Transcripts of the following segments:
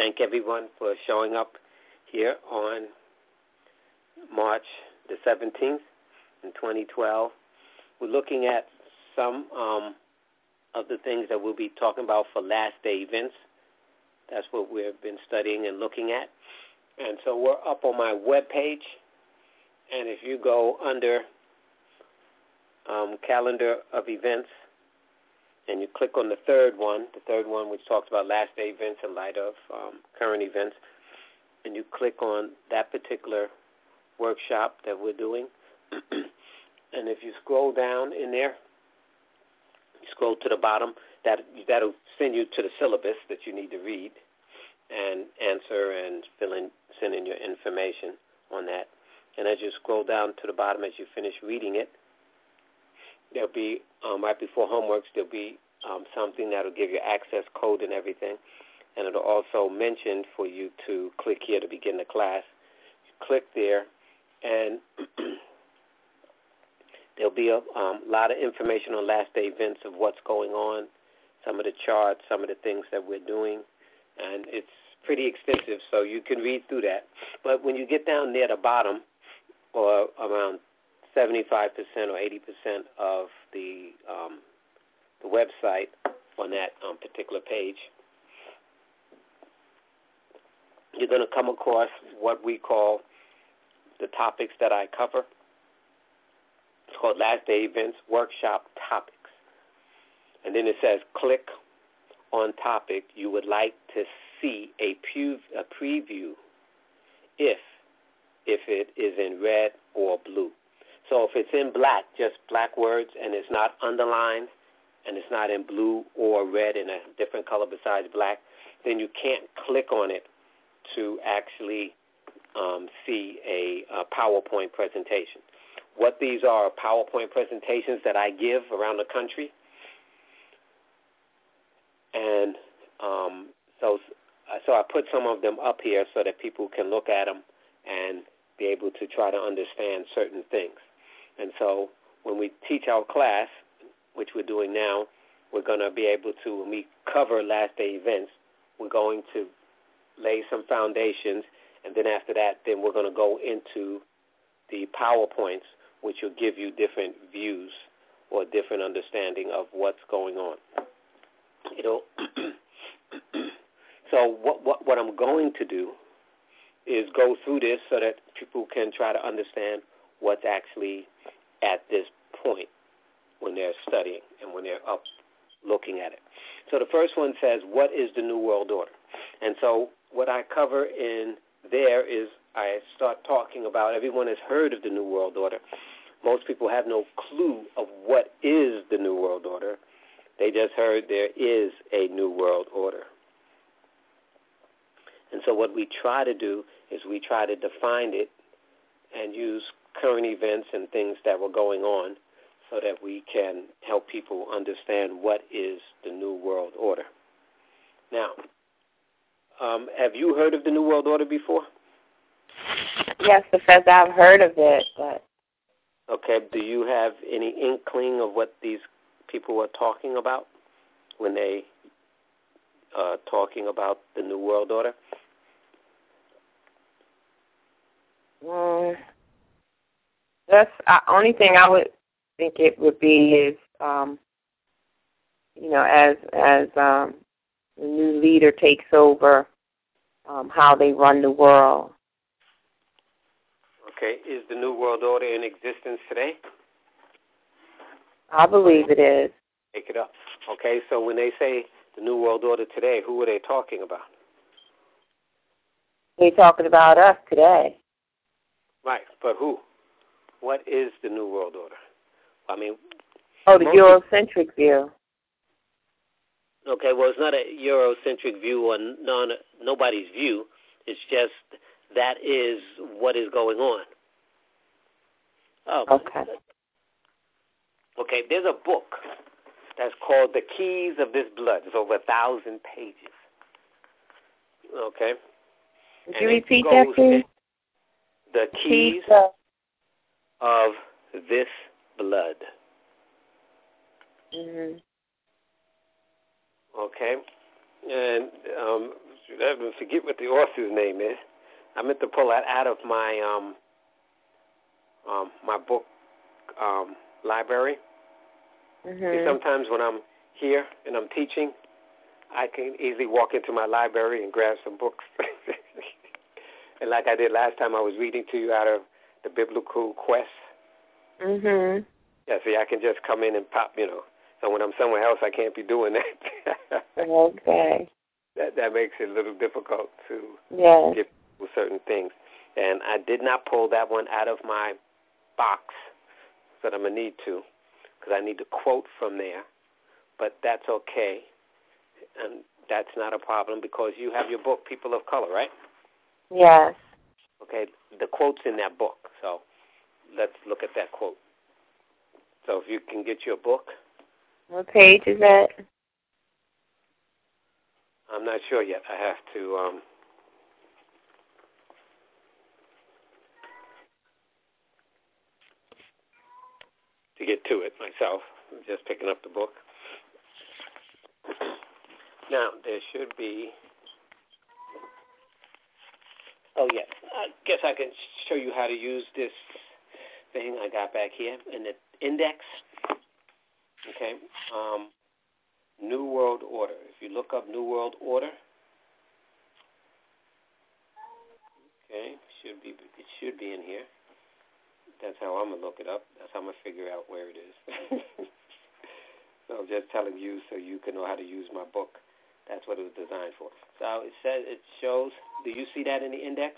thank everyone for showing up here on March the 17th in 2012. We're looking at some of the things that we'll be talking about for last day events. That's what we've been studying and looking at. And so we're up on my webpage, and if you go under calendar of events, and you click on the third one which talks about last day events in light of current events, and you click on that particular workshop that we're doing, and if you scroll down in there, you scroll to the bottom, that'll send you to the syllabus that you need to read and answer and send in your information on that. And as you scroll down to the bottom, as you finish reading it, there'll be, right before homeworks, there'll be something that'll give you access code and everything. And it'll also mention for you to click here to begin the class. You click there, and there'll be a lot of information on last day events of what's going on, some of the charts, some of the things that we're doing. And it's pretty extensive, so you can read through that. But when you get down near the bottom, or around 75% or 80% of the website on that particular page, you're going to come across what we call the topics that I cover. It's called Last Day Events Workshop Topics. And then it says, click on topic you would like to see a preview if it is in red or blue. So if it's in black, just black words, and it's not underlined, and it's not in blue or red in a different color besides black, then you can't click on it to actually see a PowerPoint presentation. What these are PowerPoint presentations that I give around the country. And so I put some of them up here so that people can look at them and be able to try to understand certain things. And so when we teach our class, which we're doing now, we're going to be able to, when we cover last day events, we're going to lay some foundations, and then after that, then we're going to go into the PowerPoints, which will give you different views or different understanding of what's going on. So what I'm going to do is go through this so that people can try to understand what's actually at this point when they're studying and when they're up looking at it. So the first one says, what is the New World Order? And so what I cover in there is I start talking about, everyone has heard of the New World Order. Most people have no clue of what is the New World Order. They just heard there is a New World Order. And so what we try to do is we try to define it and use current events and things that were going on so that we can help people understand what is the New World Order. Now, have you heard of the New World Order before? Yes, Professor, I've heard of it. But okay, do you have any inkling of what these people are talking about when they are talking about the New World Order? That's the only thing I would think it would be is, as the new leader takes over, how they run the world. Okay, is the New World Order in existence today? I believe it is. Take it up. Okay, so when they say the New World Order today, who are they talking about? They're talking about us today. Right, but who? What is the New World Order? I mean... the Eurocentric view. Okay, well, it's not a Eurocentric view or nobody's view. It's just that is what is going on. Oh, okay. Okay, there's a book that's called The Keys of This Blood. It's over 1,000 pages. Okay? Would you repeat that, please? The Keys of This Blood. Mm-hmm. Okay? And I forget what the author's name is. I meant to pull that out of my my book library. See, sometimes when I'm here and I'm teaching, I can easily walk into my library and grab some books. And like I did last time, I was reading to you out of the Biblical Quest. Yeah, see, I can just come in and pop, So when I'm somewhere else, I can't be doing that. Okay. That makes it a little difficult to get people certain things. And I did not pull that one out of my box, but I'm going to need to, because I need to quote from there. But that's okay, and that's not a problem because you have your book, People of Color, right? Yes. Okay, the quote's in that book, so let's look at that quote. So if you can get your book. What page is that? I'm not sure yet. I have to get to it myself. I'm just picking up the book. Now, there should be... Oh, yeah. I guess I can show you how to use this thing I got back here in the index. Okay. New World Order. If you look up New World Order, okay, it should be in here. That's how I'm going to look it up. That's how I'm going to figure out where it is. So I'm just telling you so you can know how to use my book. That's what it was designed for. So it shows, do you see that in the index?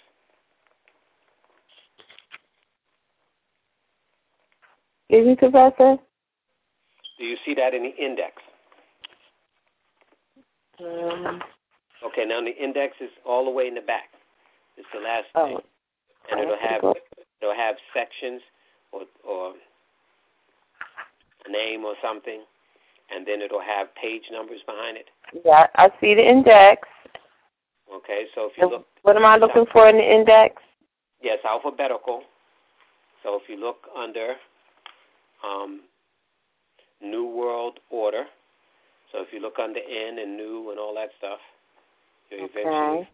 Is it, Professor? Do you see that in the index? Okay, now the index is all the way in the back. It's the last thing. And it'll have sections or a name or something, and then it'll have page numbers behind it. Yeah, I see the index. Okay, so if you look... What am I looking for in the index? Yes, alphabetical. So if you look under New World Order, so if you look under N and New and all that stuff, you'll eventually...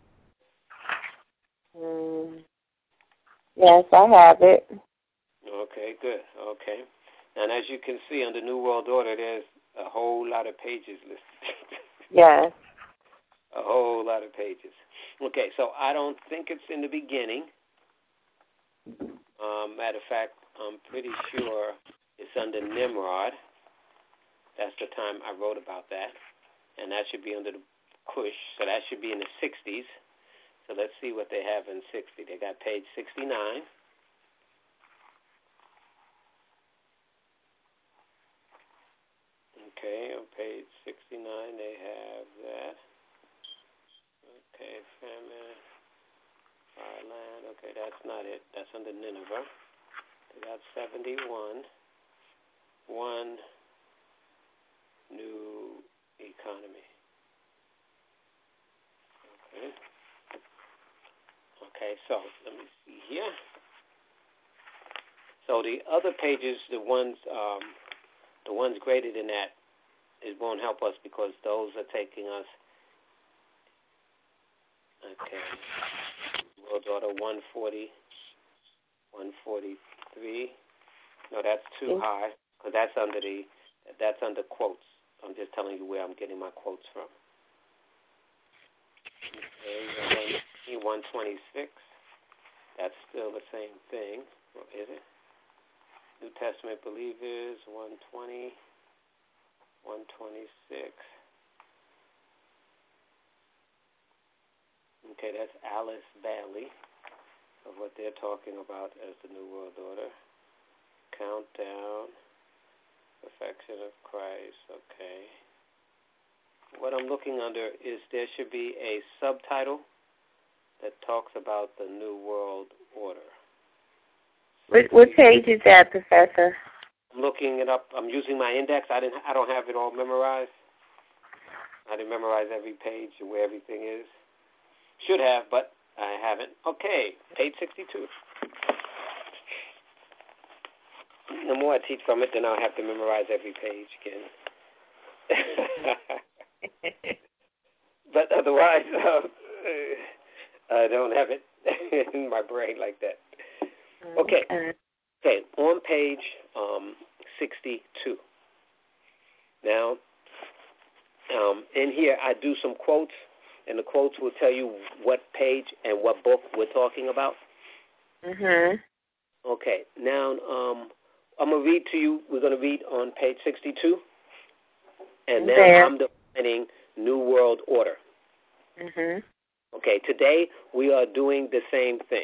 Yes, I have it. Okay, good. Okay. And as you can see, under New World Order, there's a whole lot of pages listed. Yes. A whole lot of pages. Okay, so I don't think it's in the beginning. Matter of fact, I'm pretty sure it's under Nimrod. That's the time I wrote about that. And that should be under the Cush, so that should be in the 60s. So let's see what they have in 60. They got page 69. Okay, on page 69 they have that. Okay, famine, fireland. Okay, that's not it. That's under Nineveh. They got 71. One new economy. Okay. Okay, so let me see here. So the other pages, the ones graded in that, it won't help us because those are taking us. Okay. World Order 140, 143. No, that's too high because that's under quotes. I'm just telling you where I'm getting my quotes from. Okay, 126. That's still the same thing. Or is it? New Testament believers, 120, 126. Okay, that's Alice Bailey of what they're talking about as the New World Order. Countdown, Perfection of Christ, okay. What I'm looking under is there should be a subtitle that talks about the New World Order. What page is that, Professor? I'm looking it up. I'm using my index. I don't have it all memorized. I didn't memorize every page and where everything is. Should have, but I haven't. Okay, page 62. The more I teach from it, then I'll have to memorize every page again. But otherwise, I don't have it in my brain like that. Okay. Okay, on page 62. Now, in here I do some quotes, and the quotes will tell you what page and what book we're talking about. Okay, now I'm going to read to you. We're going to read on page 62, and now I'm defining New World Order. Okay, today we are doing the same thing.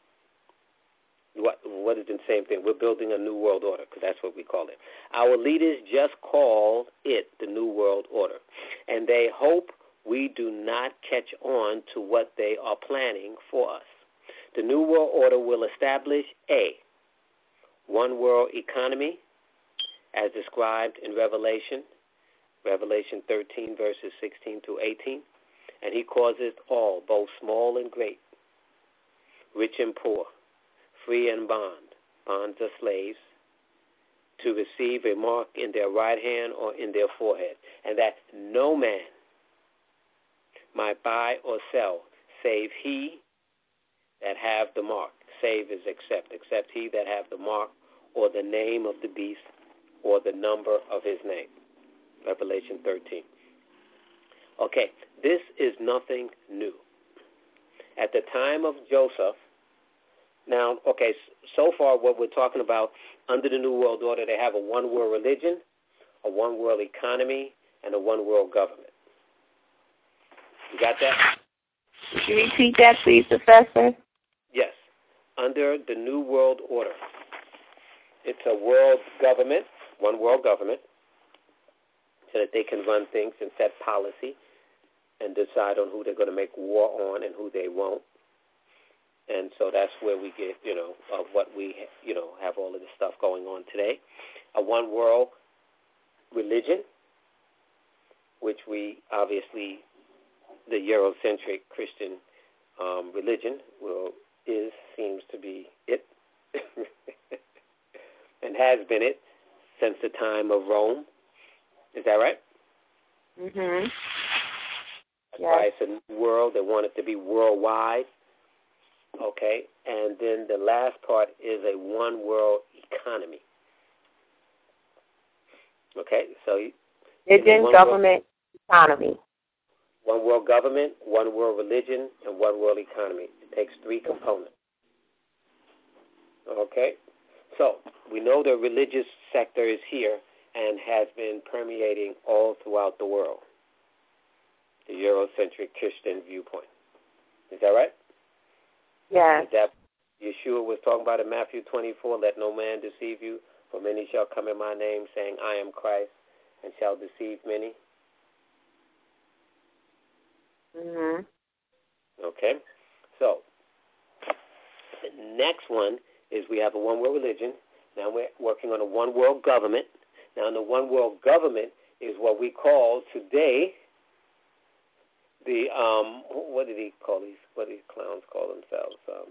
What is the same thing? We're building a New World Order, because that's what we call it. Our leaders just call it the New World Order, and they hope we do not catch on to what they are planning for us. The New World Order will establish a one world economy, as described in Revelation 13, verses 16 through 18, and he causes all, both small and great, rich and poor, free and bonds or slaves, to receive a mark in their right hand or in their forehead, and that no man might buy or sell, save he that have the mark. Save is except he that have the mark or the name of the beast or the number of his name. Revelation 13. Okay, this is nothing new. At the time of Joseph, now, okay, so far what we're talking about, under the New World Order, they have a one-world religion, a one-world economy, and a one-world government. You got that? Could you repeat that, please, Professor? Yes. Under the New World Order, it's a world government, one world government, so that they can run things and set policy and decide on who they're going to make war on and who they won't. And so that's where we get, of what we, have all of this stuff going on today. A one world religion, which we obviously, the Eurocentric Christian religion seems to be it, and has been it since the time of Rome. Is that right? That's why it's a new world. They want it to be worldwide. Okay, and then the last part is a one-world economy. Okay, so religion, government, economy. One world government, one world religion, and one world economy. It takes three components. Okay, so we know the religious sector is here and has been permeating all throughout the world, the Eurocentric Christian viewpoint. Is that right? Yeah. That Yeshua was talking about in Matthew 24, let no man deceive you, for many shall come in my name, saying, I am Christ, and shall deceive many. Okay, so the next one is we have a one-world religion. Now we're working on a one-world government. Now, the one-world government is what we call today the, what did he call these? What do these clowns call themselves?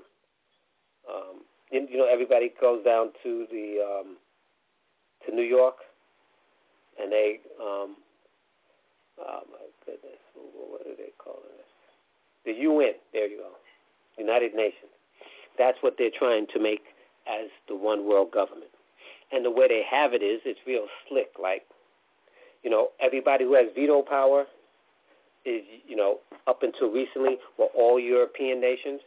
Everybody goes down to to New York, and they, oh my goodness, what do they call it? The UN. There you go. United Nations. That's what they're trying to make as the one world government. And the way they have it is, it's real slick. Like, everybody who has veto power is, up until recently, were all European nations.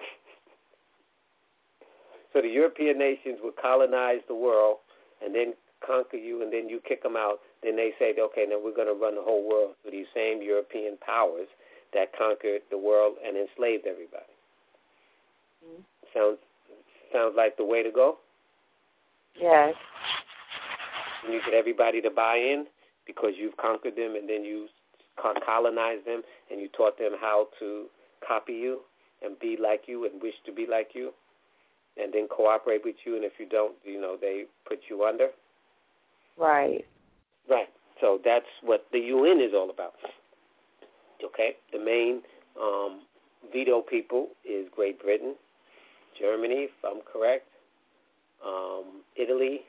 So the European nations would colonize the world and then conquer you, and then you kick them out. Then they say, okay, now we're going to run the whole world through these same European powers that conquered the world and enslaved everybody. Sounds like the way to go? Yes. And you get everybody to buy in because you've conquered them, and then you colonized them, and you taught them how to copy you and be like you and wish to be like you, and then cooperate with you, and if you don't, they put you under. Right. Right. So that's what the UN is all about. Okay? The main veto people is Great Britain, Germany, if I'm correct, Italy,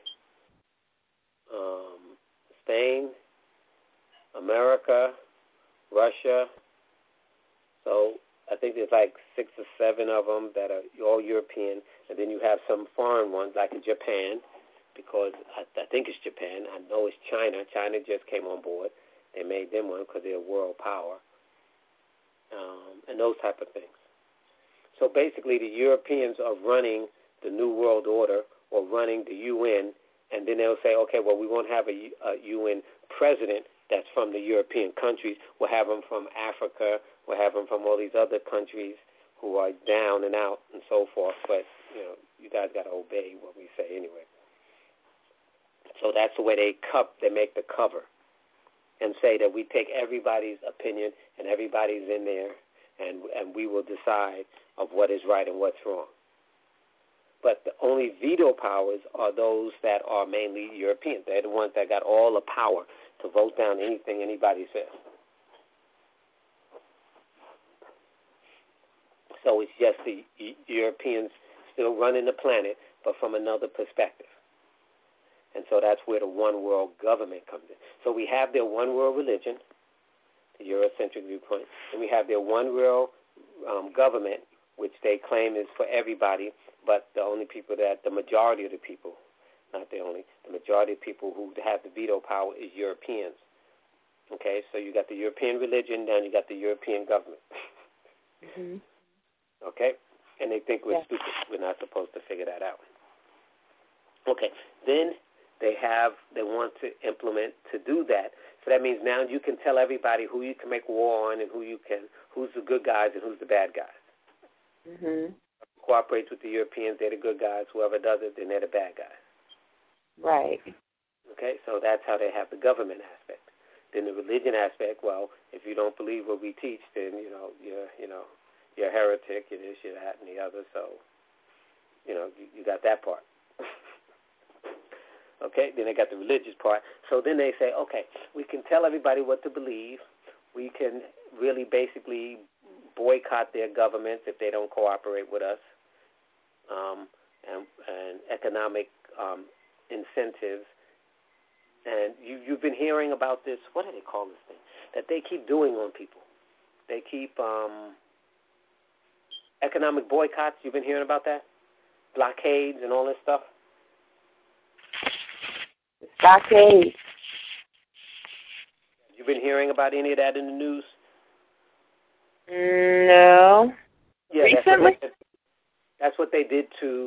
Spain, America, Russia. So I think there's like 6 or 7 of them that are all European, and then you have some foreign ones like in Japan, because I think it's Japan. I know it's China. China just came on board. They made them one because they're a world power, and those type of things. So basically the Europeans are running the New World Order or running the UN, and then they'll say, okay, well, we won't have a UN president that's from the European countries. We'll have them from Africa. We'll have them from all these other countries who are down and out and so forth. But, you guys got to obey what we say anyway. So that's the way they make the cover and say that we take everybody's opinion and everybody's in there, and we will decide of what is right and what's wrong. But the only veto powers are those that are mainly Europeans. They're the ones that got all the power to vote down anything anybody says. So it's just the Europeans still running the planet, but from another perspective. And so that's where the one world government comes in. So we have their one world religion, the Eurocentric viewpoint, and we have their one world government, which they claim is for everybody, but the majority of the people, not the only, the majority of people who have the veto power is Europeans. Okay, so you got the European religion, then you got the European government. Mm-hmm. Okay, and they think we're stupid. We're not supposed to figure that out. Okay, then they want to implement to do that. So that means now you can tell everybody who you can make war on and who's the good guys and who's the bad guys. Mm-hmm. Cooperates with the Europeans, they're the good guys. Whoever does it, then they're the bad guys. Right. Okay, so that's how they have the government aspect. Then the religion aspect, well, if you don't believe what we teach, then you're a heretic, you're this, you're that, and the other. So, you got that part. Okay, then they got the religious part. So then they say, okay, we can tell everybody what to believe. We can really basically boycott their governments if they don't cooperate with us, and economic incentives. And you've been hearing about this, what do they call this thing, that they keep doing on people. They keep economic boycotts. You've been hearing about that? Blockades and all this stuff? Blockades. You've been hearing about any of that in the news? No. Yeah, recently? That's what they did to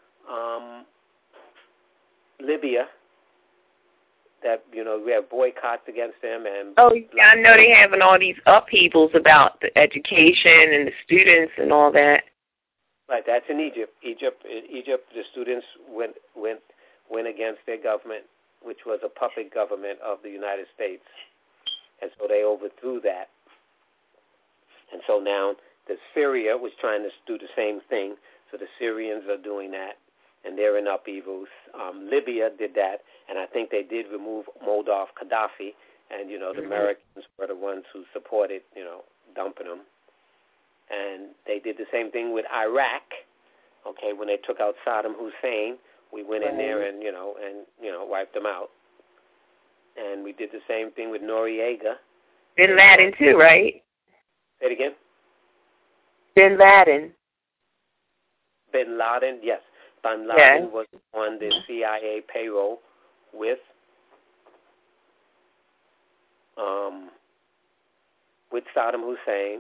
Libya. That, we have boycotts against them. And I know they're having all these upheavals about the education and the students and all that. Right, that's in Egypt. Egypt, the students went against their government, which was a puppet government of the United States. And so they overthrew that. And so now Syria was trying to do the same thing. So the Syrians are doing that, and they're in upheavals. Libya did that, and I think they did remove Muammar Gaddafi, and, the Americans were the ones who supported, dumping them. And they did the same thing with Iraq, okay, when they took out Saddam Hussein. We went in there and wiped them out. And we did the same thing with Noriega. Bin Laden too, right? Say it again? Bin Laden. Bin Laden, yes. Bin Laden was on the CIA payroll with Saddam Hussein,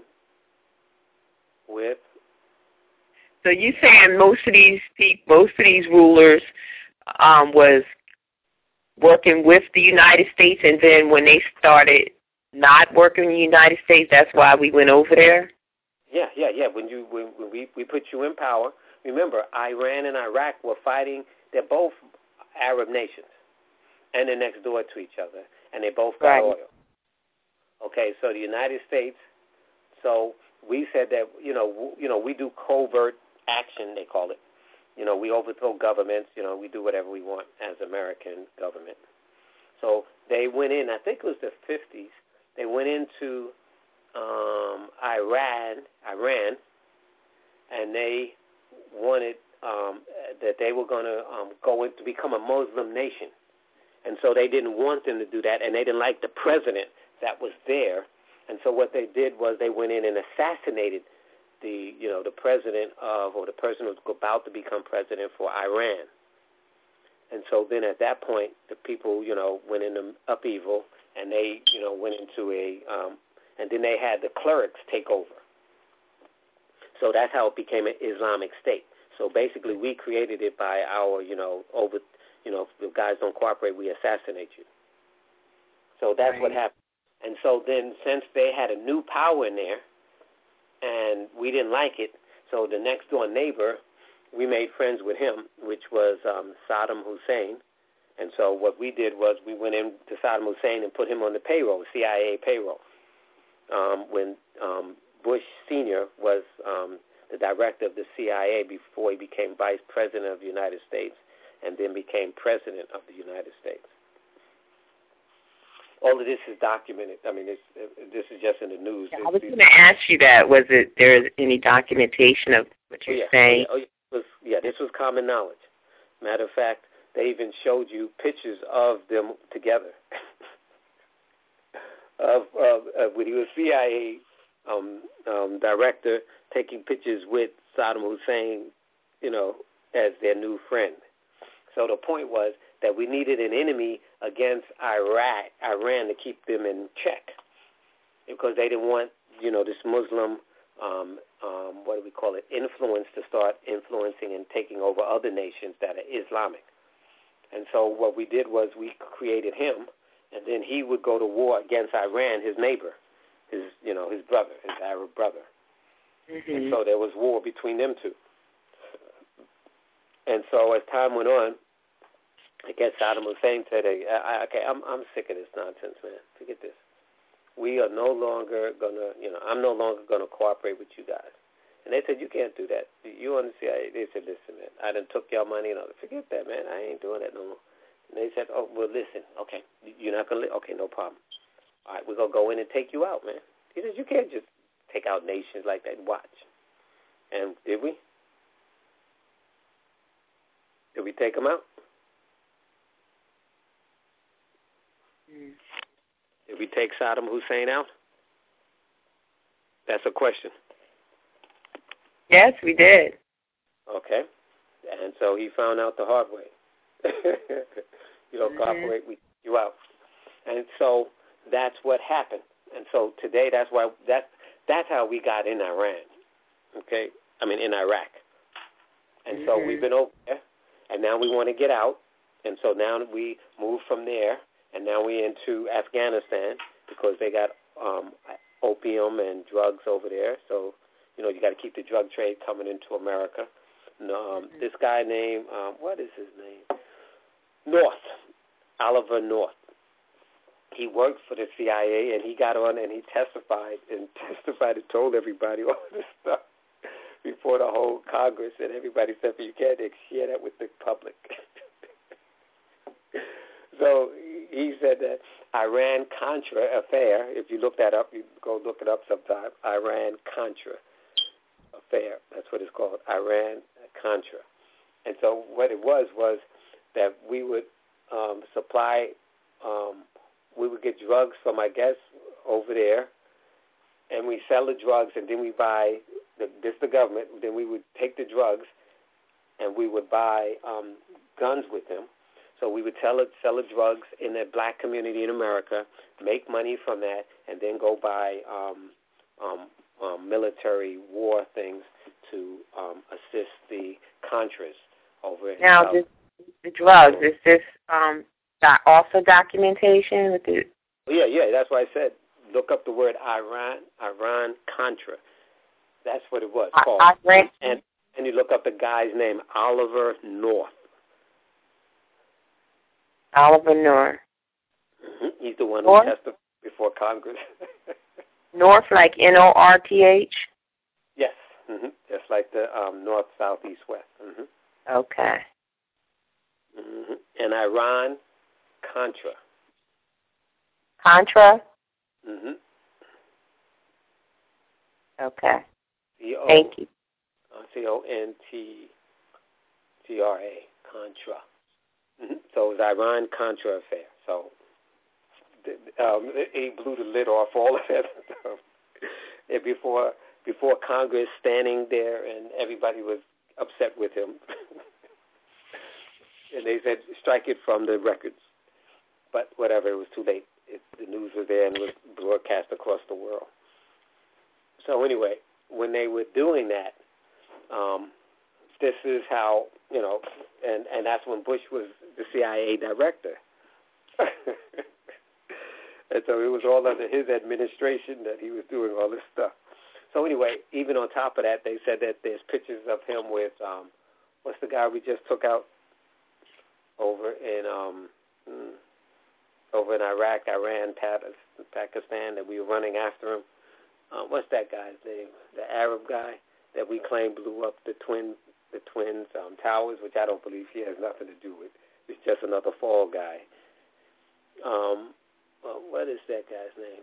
So you saying most of these rulers was working with the United States, and then when they started not working in the United States, that's why we went over there? Yeah. When we put you in power, remember, Iran and Iraq were fighting. They're both Arab nations, and they're next door to each other, and they both got oil. Okay, so the United States. So we said that we do covert action, they call it. We overthrow governments. We do whatever we want as American government. So they went in. I think it was the 50s. They went into Iran, and they wanted that they were going to go in to become a Muslim nation. And so they didn't want them to do that, and they didn't like the president that was there. And so what they did was they went in and assassinated the president of, or the person who's about to become president for Iran. And so then at that point, the people, went into upheaval, and they, went into and then they had the clerics take over. So that's how it became an Islamic State. So basically, we created it by our, if the guys don't cooperate, we assassinate you. So that's what happened. And so then, since they had a new power in there, and we didn't like it, so the next door neighbor, we made friends with him, which was Saddam Hussein. And so what we did was we went in to Saddam Hussein and put him on the payroll, CIA payroll. When Bush Sr. was the director of the CIA before he became vice president of the United States and then became president of the United States. All of this is documented. I mean, this is just in the news. Yeah, I was going to ask you that. Was there any documentation of what you're saying? This was common knowledge. Matter of fact, they even showed you pictures of them together. When he was CIA director, taking pictures with Saddam Hussein, as their new friend. So the point was that we needed an enemy against Iran to keep them in check, because they didn't want, this Muslim, influence to start influencing and taking over other nations that are Islamic. And so what we did was we created him, and then he would go to war against Iran, his neighbor, his brother, his Arab brother. Mm-hmm. And so there was war between them two. And so as time went on, I guess Saddam Hussein said, I'm sick of this nonsense, man. Forget this. We are no longer going to, I'm no longer going to cooperate with you guys. And they said, you can't do that. You on the CIA? They said, listen, man, I done took your money and all that. Forget that, man. I ain't doing that no more. And they said, oh, well, listen, okay, you're not going to, okay, no problem. All right, we're going to go in and take you out, man. He says, you can't just take out nations like that. Watch. And did we? Did we take them out? Did we take Saddam Hussein out? That's a question. Yes, we did. Okay. And so he found out the hard way. You don't cooperate, we take you out. And so that's what happened. And so today that's how we got in Iran. Okay? In Iraq. And so we've been over there, and now we want to get out. And so now we move from there, and now we're into Afghanistan because they got opium and drugs over there. So, you got to keep the drug trade coming into America. This guy named, what is his name? North, Oliver North. He worked for the CIA, and he got on and he testified and told everybody all this stuff before the whole Congress, and everybody said, you can't share that with the public. So he said that Iran-Contra affair, if you look that up, you go look it up sometime, Iran-Contra affair, that's what it's called, Iran-Contra. And so what it was that we would supply, we would get drugs from, I guess, over there, and we sell the drugs, and then we buy, the government, then we would take the drugs, and we would buy guns with them. So we would sell the drugs in the black community in America, make money from that, and then go buy military war things to assist the Contras over in Now, the drugs, is this also documentation with the? Yeah, that's why I said look up the word Iran-Contra. That's what it was called. And you look up the guy's name, Oliver North. Oliver North. Mm-hmm. He's the one who testified before Congress. North, like North? Yes. Mm-hmm. Just like the north, south, east, west. Mm-hmm. Okay. Mm-hmm. And Iran-Contra. Contra? Mm-hmm. Okay. Thank you. Contra. Contra. Mm-hmm. So it was Iran-Contra affair. So he blew the lid off all of that stuff. And before before Congress standing there, and everybody was upset with him. And they said, strike it from the records. But whatever, it was too late. The news was there and was broadcast across the world. So anyway, when they were doing that, this is how, and that's when Bush was the CIA director. And so it was all under his administration that he was doing all this stuff. So anyway, even on top of that, they said that there's pictures of him with, what's the guy we just took out over in Iraq, Iran, Pakistan, that we were running after him. What's that guy's name? The Arab guy that we claim blew up the twins towers, which I don't believe he has nothing to do with. It's just another fall guy. What is that guy's name?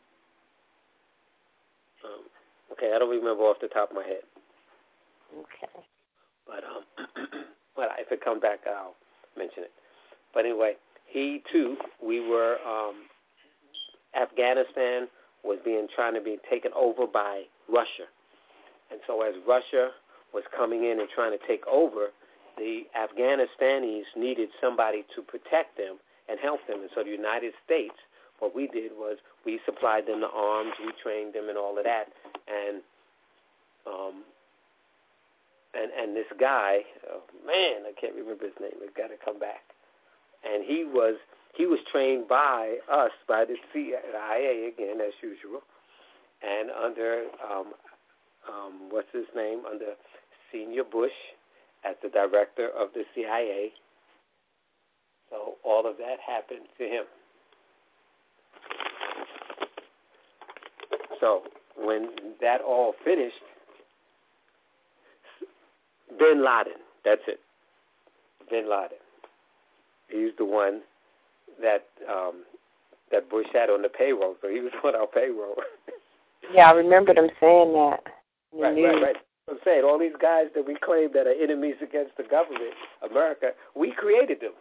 Okay, I don't remember off the top of my head. Okay. But if it comes back, I'll mention it. But anyway, he too, we were, Afghanistan was trying to be taken over by Russia. And so as Russia was coming in and trying to take over, the Afghanistanis needed somebody to protect them and help them. And so the United States, what we did was we supplied them the arms, we trained them and all of that. And this guy, I can't remember his name. It's got to come back. And he was trained by us, by the CIA again, as usual, and under what's his name, under Senior Bush as the director of the CIA. So all of that happened to him. So when that all finished, Bin Laden, that's it. Bin Laden. He's the one that Bush had on the payroll, so he was on our payroll. Yeah, I remember them saying that. Right. I'm saying all these guys that we claim that are enemies against the government, America, we created them.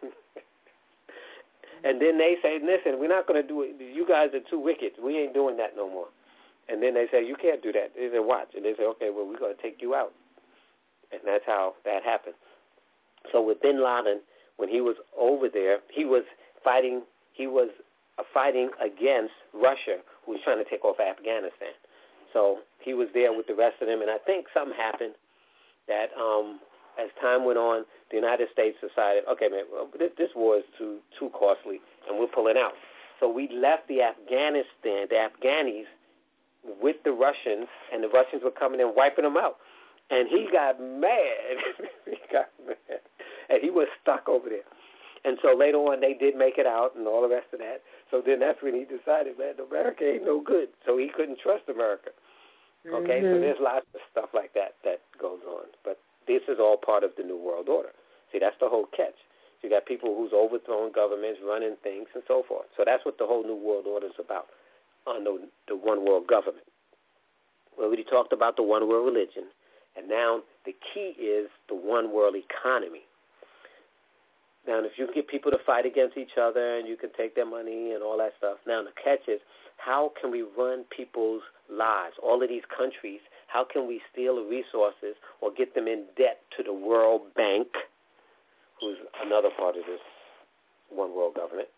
And then they say, listen, we're not going to do it. You guys are too wicked. We ain't doing that no more. And then they say, you can't do that. They say, watch. And they say, okay, well, we're going to take you out. And that's how that happened. So with Bin Laden, when he was over there, he was fighting against Russia, who was trying to take off Afghanistan. So he was there with the rest of them. And I think something happened that as time went on, the United States decided, okay, man, well, this war is too costly, and we're pulling out. So we left the Afghanis with the Russians, and the Russians were coming in wiping them out. And he got mad. And he was stuck over there. And so later on, they did make it out and all the rest of that. So then that's when he decided, man, America ain't no good. So he couldn't trust America. Okay, so there's lots of stuff like that goes on. But this is all part of the New World Order. See, that's the whole catch. You got people who's overthrowing governments, running things, and so forth. So that's what the whole New World Order is about, on the one world government. We already talked about the one world religion, and now the key is the one world economy. Now, if you can get people to fight against each other and you can take their money and all that stuff, now the catch is, how can we run people's lives, all of these countries? How can we steal the resources or get them in debt to the World Bank, who's another part of this one world government,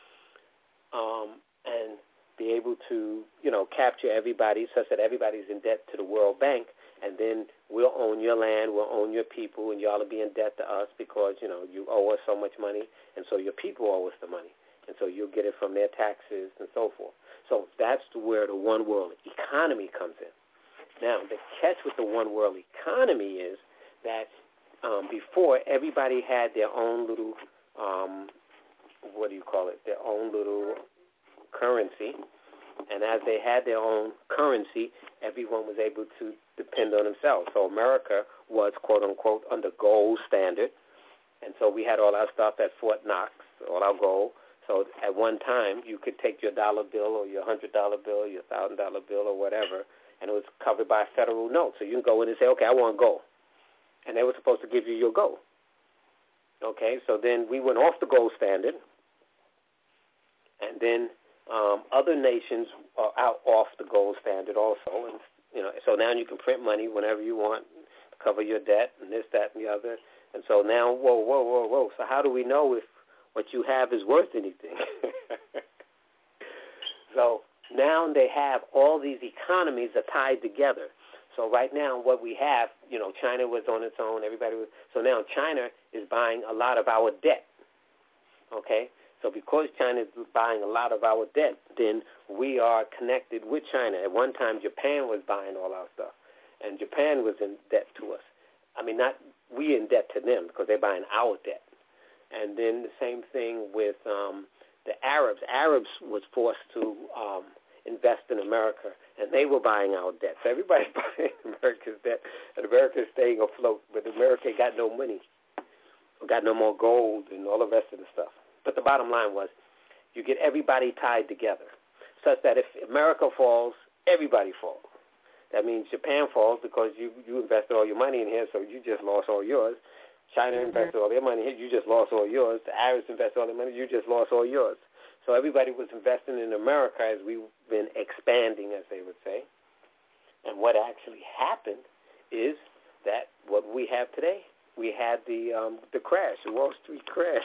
and be able to, capture everybody such that everybody's in debt to the World Bank, and then we'll own your land, we'll own your people, and y'all will be in debt to us because, you owe us so much money, and so your people owe us the money, and so you'll get it from their taxes and so forth. So that's where the one world economy comes in. Now, the catch with the one world economy is that before, everybody had their own little, their own little currency. And as they had their own currency, everyone was able to depend on themselves. So America was, quote unquote, under gold standard. And so we had all our stuff at Fort Knox, all our gold. So at one time, you could take your dollar bill or your $100 bill, your $1,000 bill or whatever, and it was covered by a federal note. So you can go in and say, okay, I want gold. And they were supposed to give you your gold. Okay, so then we went off the gold standard, and then other nations are out off the gold standard also, So now you can print money whenever you want, cover your debt and this, that, and the other. And so now, whoa. So how do we know if what you have is worth anything? So now they have all these economies are tied together. So right now what we have, China was on its own. So now China is buying a lot of our debt. Okay? So because China is buying a lot of our debt, then we are connected with China. At one time, Japan was buying all our stuff, and Japan was in debt to us. I mean, not we in debt to them because they're buying our debt. And then the same thing with the Arabs. Arabs was forced to invest in America, and they were buying our debt. So everybody's buying America's debt, and America's staying afloat, but America got no money, got no more gold, and all the rest of the stuff. But the bottom line was you get everybody tied together such that if America falls, everybody falls. That means Japan falls because you invested all your money in here, so you just lost all yours. China invested all their money here, you just lost all yours. The Arabs invested all their money, you just lost all yours. So everybody was investing in America as we've been expanding, as they would say. And what actually happened is that what we have today, we had the crash, the Wall Street crash.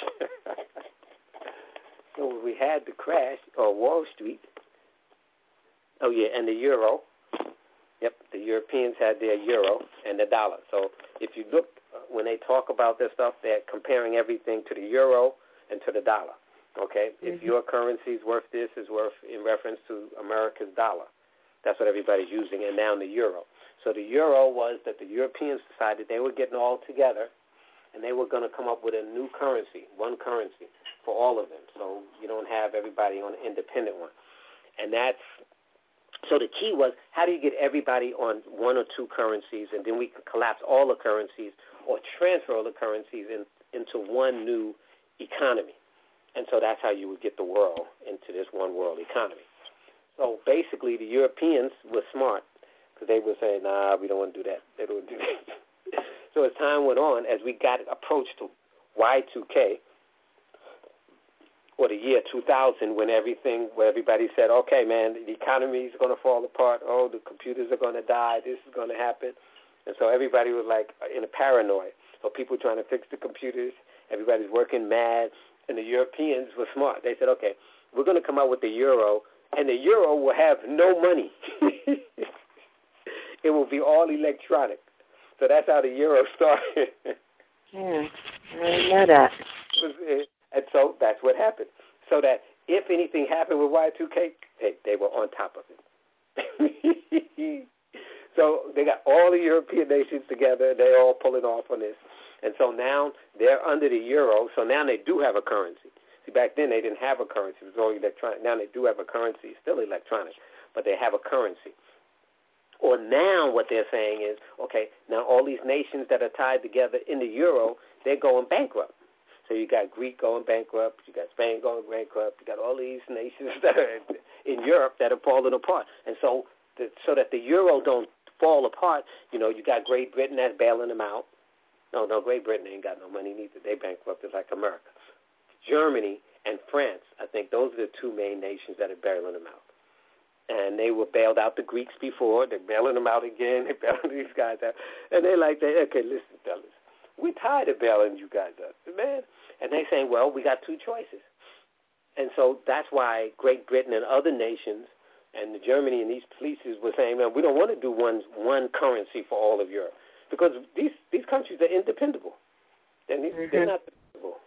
So we had the crash, or Wall Street. Oh, yeah, and the euro. Yep, the Europeans had their euro and the dollar. So if you look, when they talk about this stuff, they're comparing everything to the euro and to the dollar. Okay? If your currency is worth this, is worth in reference to America's dollar. That's what everybody's using, and now the euro. So the euro was that the Europeans decided they were getting all together, and they were going to come up with a new currency, one currency for all of them. So you don't have everybody on an independent one. And so the key was, how do you get everybody on one or two currencies, and then we can collapse all the currencies or transfer all the currencies into one new economy. And so that's how you would get the world into this one world economy. So basically the Europeans were smart because they were saying, nah, we don't want to do that. They don't want to do that. So as time went on, as we got approached to Y2K, or the year 2000, when everybody said, okay, man, the economy is going to fall apart. Oh, the computers are going to die. This is going to happen. And so everybody was like in a paranoia. So people trying to fix the computers. Everybody's working mad. And the Europeans were smart. They said, okay, we're going to come out with the euro, and the euro will have no money. It will be all electronic. So that's how the euro started. Yeah, I didn't know that. And so that's what happened. So that if anything happened with Y2K, they were on top of it. So they got all the European nations together. They're all pulling off on this. And so now they're under the euro. So now they do have a currency. See, back then they didn't have a currency. It was all electronic. Now they do have a currency. It's still electronic, but they have a currency. Or now what they're saying is, okay, now all these nations that are tied together in the euro, they're going bankrupt. So you got Greece going bankrupt, you got Spain going bankrupt, you got all these nations that are in Europe that are falling apart. And so that the euro don't fall apart, you got Great Britain that's bailing them out. No, Great Britain ain't got no money neither. They bankrupt just like America. Germany and France, I think those are the two main nations that are bailing them out. And they were bailed out the Greeks before. They're bailing them out again. They're bailing these guys out. And they're like, okay, listen, fellas, we're tired of bailing you guys out, man. And they're saying, well, we got two choices. And so that's why Great Britain and other nations and Germany and these places were saying, man, we don't want to do one currency for all of Europe because these countries are independable. They're not dependable.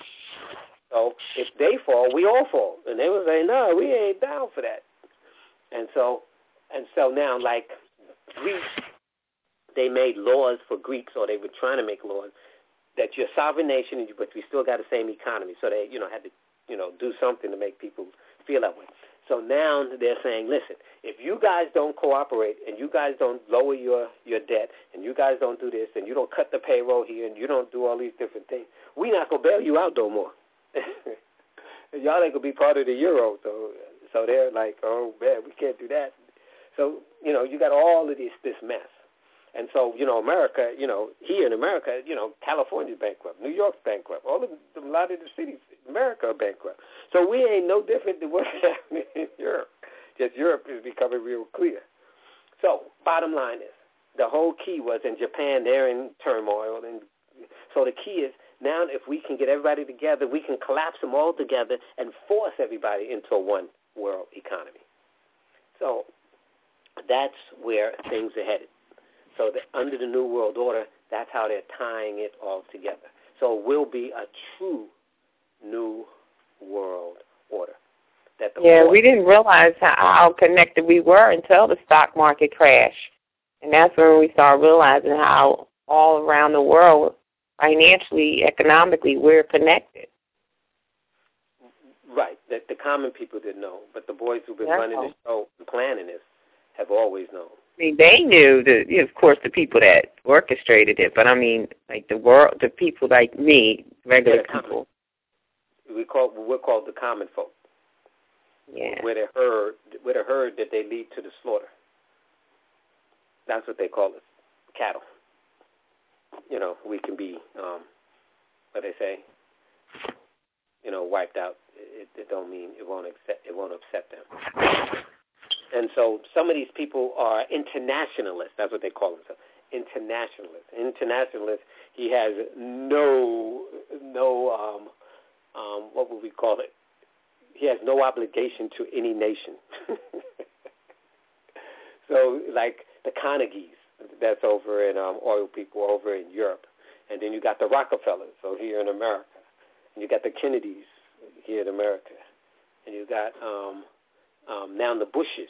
So if they fall, we all fall. And they were saying, no, we ain't down for that. And so now, like Greece, they made laws for Greeks, or they were trying to make laws that you're a sovereign nation, but we still got the same economy. So they, had to, do something to make people feel that way. So now they're saying, listen, if you guys don't cooperate and you guys don't lower your debt and you guys don't do this and you don't cut the payroll here and you don't do all these different things, we're not going to bail you out no more. Y'all ain't going to be part of the euro. So they're like, oh, man, we can't do that. So, you got all of this mess. And so, America, here in America, California's bankrupt, New York's bankrupt, a lot of the cities, America are bankrupt. So we ain't no different than what's happening in Europe. Just Europe is becoming real clear. So bottom line is, the whole key was in Japan, they're in turmoil. And so the key is now if we can get everybody together, we can collapse them all together and force everybody into a one-world economy. So that's where things are headed. So under the New World Order, that's how they're tying it all together. So it will be a true New World Order. We didn't realize how connected we were until the stock market crashed. And that's when we started realizing how all around the world, financially, economically, we're connected. Right. The common people didn't know, but the boys who've been running the show and planning this have always known. I mean, they knew, of course, the people that orchestrated it, but I mean, like the world, the people like me, regular people. We're called the common folk. Yeah. We're the herd that they lead to the slaughter. That's what they call us, cattle. You know, we can be, what they say, you know, wiped out. It don't mean it won't upset them. And so some of these people are internationalists. That's what they call themselves, internationalists. Internationalists. He has no what would we call it? He has no obligation to any nation. So like the Carnegies, that's over in oil people over in Europe. And then you got the Rockefellers over here in America. And you got the Kennedys here in America. And you got now the Bushes.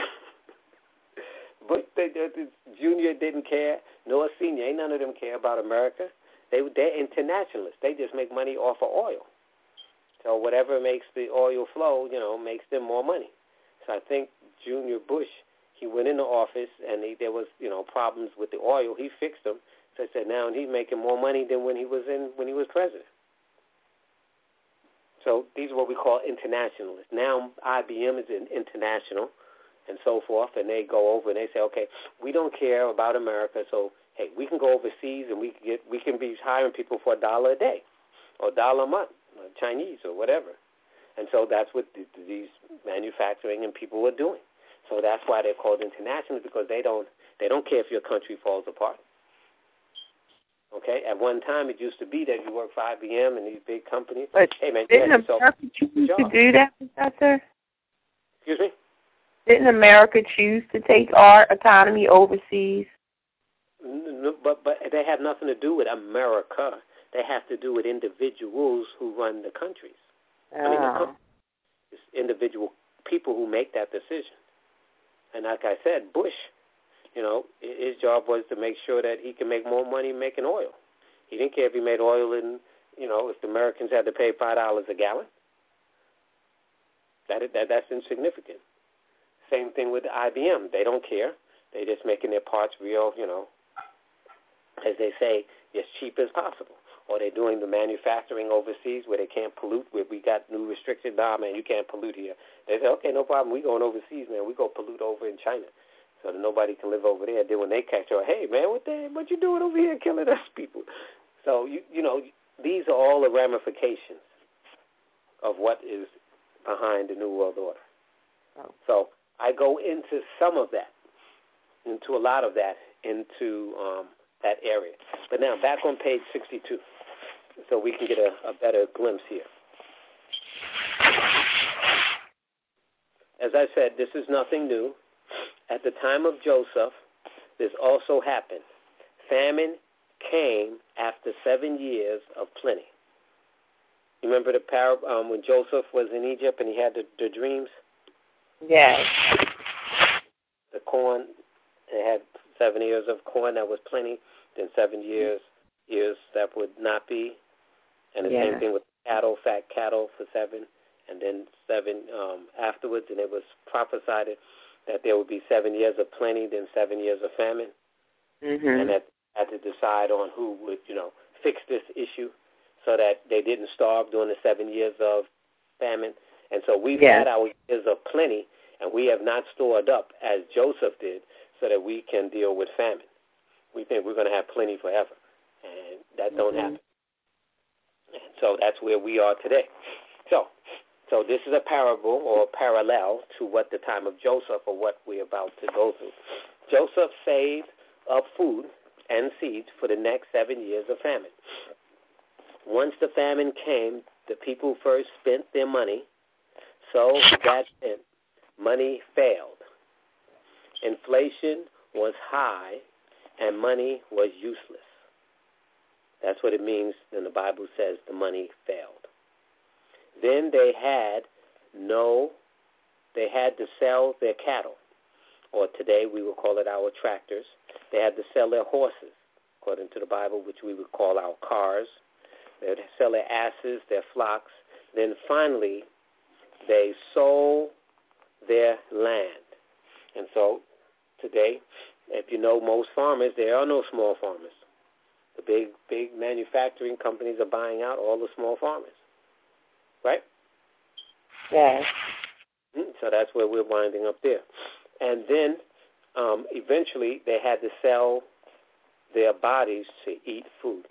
But Junior didn't care, nor Senior. Ain't none of them care about America. They're internationalists. They just make money off of oil. So whatever makes the oil flow, you know, makes them more money. So I think Junior Bush, he went into office and there was, you know, problems with the oil. He fixed them. So I said now he's making more money than when he was president. So these are what we call internationalists. Now IBM is international and so forth, and they go over and they say, okay, we don't care about America, so hey, we can go overseas and we can be hiring people for $1 a day or $1 a month, or Chinese or whatever. And so that's what these manufacturing and people are doing. So that's why they're called international, because they don't care if your country falls apart. Okay, at one time it used to be that you work for IBM and these big companies. But hey man, didn't America choose to do that, Professor? Excuse me? Didn't America choose to take our economy overseas? No, but they have nothing to do with America. They have to do with individuals who run the countries. I mean, it's individual people who make that decision. And like I said, Bush, you know, his job was to make sure that he can make more money making oil. He didn't care if he made oil in, you know, if the Americans had to pay $5 a gallon. That's insignificant. Same thing with IBM. They don't care. They're just making their parts real, you know, as they say, as cheap as possible. Or they're doing the manufacturing overseas where they can't pollute, where we got new restrictions. Nah, man, you can't pollute here. They say, okay, no problem. We going overseas, man. We go pollute over in China so that nobody can live over there. Then when they catch you, hey, man, what you doing over here killing us people? So, you know, these are all the ramifications of what is behind the New World Order. Oh. So I go into some of that, into a lot of that, into that area. But now back on page 62, so we can get a better glimpse here. As I said, this is nothing new. At the time of Joseph, this also happened. Famine came after 7 years of plenty. You remember the parable when Joseph was in Egypt and he had the dreams? Yes. The corn, they had 7 years of corn that was plenty, then 7 years that would not be, and the same thing with cattle, fat cattle for 7, and then 7 afterwards, and it was prophesied that there would be 7 years of plenty, then 7 years of famine, and that had to decide on who would, you know, fix this issue so that they didn't starve during the 7 years of famine. And so we've had our years of plenty, and we have not stored up as Joseph did so that we can deal with famine. We think we're going to have plenty forever, and that don't happen. And so that's where we are today. So this is a parable or parallel to what the time of Joseph or what we're about to go through. Joseph saved up food and seeds for the next 7 years of famine. Once the famine came, the people first spent their money, so that meant money failed. Inflation was high, and money was useless. That's what it means when the Bible says the money failed. Then they had to sell their cattle, or today we would call it our tractors. They had to sell their horses, according to the Bible, which we would call our cars. They would sell their asses, their flocks. Then finally, they sold their land. And so today, if you know most farmers, there are no small farmers. The big manufacturing companies are buying out all the small farmers. Right? Yes. So that's where we're winding up there. And then eventually they had to sell their bodies to eat food.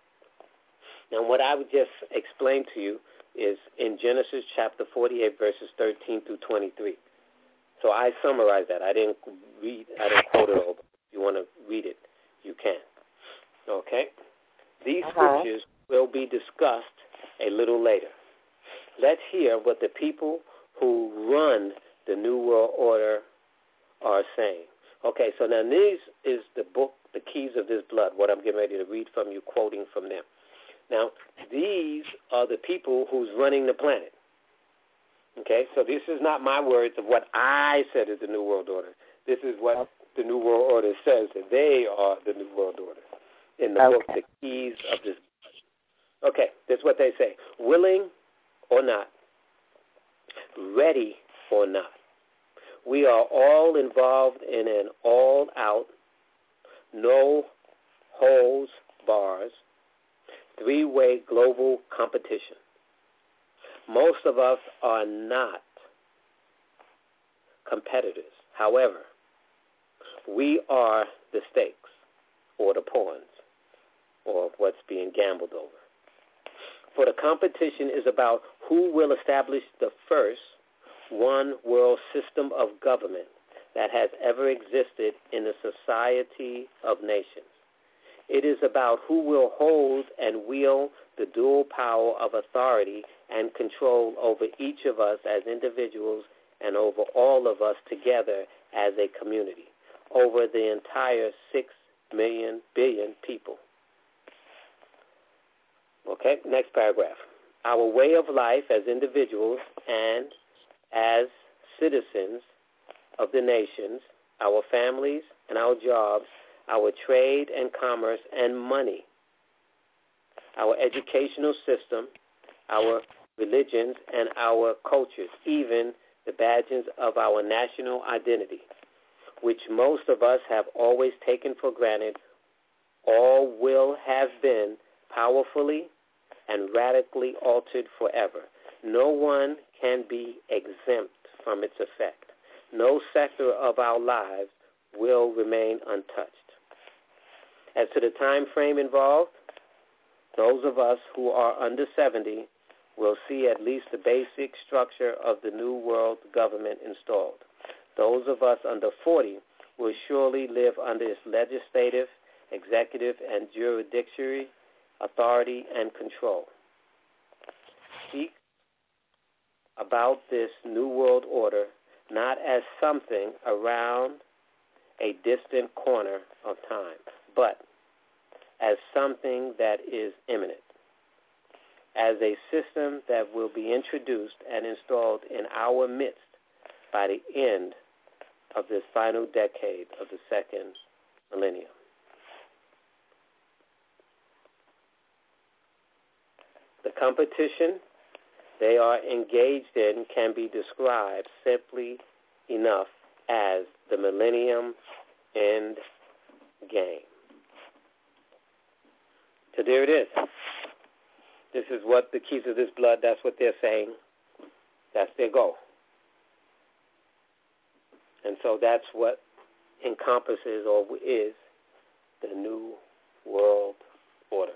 Now what I would just explain to you is in Genesis chapter 48, verses 13 through 23. So I summarized that. I didn't quote it all. If you want to read it, you can. Okay? These scriptures will be discussed a little later. Let's hear what the people who run the New World Order are saying. Okay, so now this is the book, The Keys of This Blood, what I'm getting ready to read from you, quoting from them. Now, these are the people who's running the planet. Okay, so this is not my words of what I said is the New World Order. This is what the New World Order says, that they are the New World Order in the book, The Keys of This Blood. Okay, this is what they say. Willing or not, ready or not, we are all involved in an all-out, no holds bars, three-way global competition. Most of us are not competitors. However, we are the stakes or the pawns or what's being gambled over. For the competition is about who will establish the first one world system of government that has ever existed in the society of nations. It is about who will hold and wield the dual power of authority and control over each of us as individuals and over all of us together as a community, over the entire 6 billion people. Okay, next paragraph. Our way of life as individuals and as citizens of the nations, our families and our jobs, our trade and commerce and money, our educational system, our religions and our cultures, even the badges of our national identity, which most of us have always taken for granted, all will have been powerfully and radically altered forever. No one can be exempt from its effect. No sector of our lives will remain untouched. As to the time frame involved, those of us who are under 70 will see at least the basic structure of the new world government installed. Those of us under 40 will surely live under its legislative, executive, and jurisdictory authority and control. Speak about this new world order not as something around a distant corner of time, but as something that is imminent, as a system that will be introduced and installed in our midst by the end of this final decade of the second millennium. The competition they are engaged in can be described simply enough as the millennium end game. So there it is. This is what the Keys of This Blood, that's what they're saying. That's their goal. And so that's what encompasses or is the New World Order.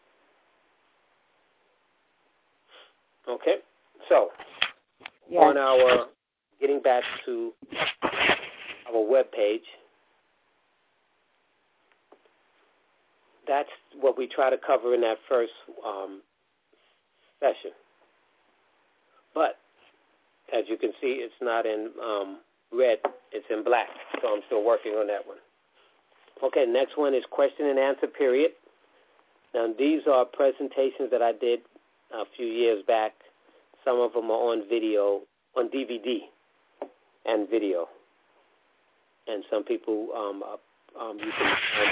Okay, so on our, getting back to our webpage, that's what we try to cover in that first session. But as you can see, it's not in red, it's in black, so I'm still working on that one. Okay, next one is question and answer period. Now, these are presentations that I did a few years back. Some of them are on video, on DVD and video. And some people, you can...